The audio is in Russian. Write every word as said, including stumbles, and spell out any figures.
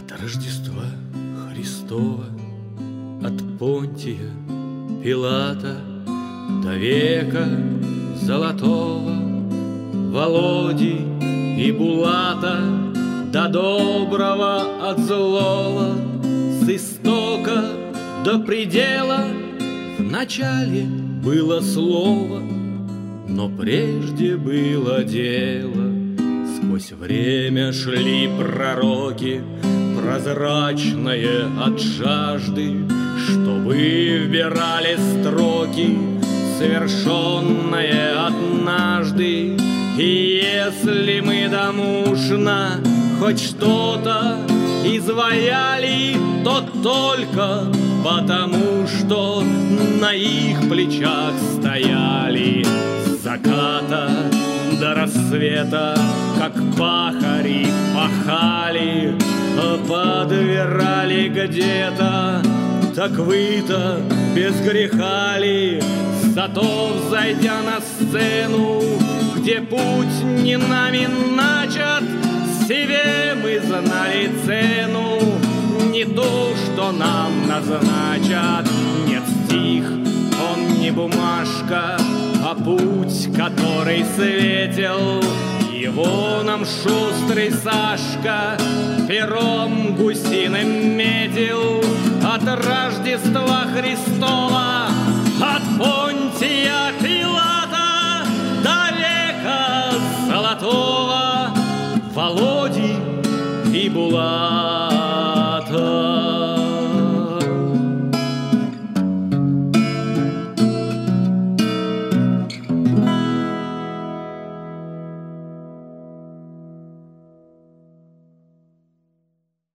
От Рождества Христова, от Понтия Пилата до века золотого, Володи и Булата, до доброго от злого, с истока до предела в начале было слово, но прежде было дело. Сквозь время шли пророки, прозрачные от жажды, чтобы вбирали строки, совершенные однажды. И если мы домушно хоть что-то изваяли, то только потому, что на их плечах стояли с заката до рассвета, как пахари пахали, подбирали где-то. Так вы-то без греха ли, зато взойдя на сцену, где путь не нами начат, себе мы знали цену, не то, что нам назначат. Нет, стих, он не бумажка, а путь, который светил. Его нам шустрый Сашка пером гусиным метил. От Рождества Христова, от Понтия Пилата до века золотого, Володи и Булата.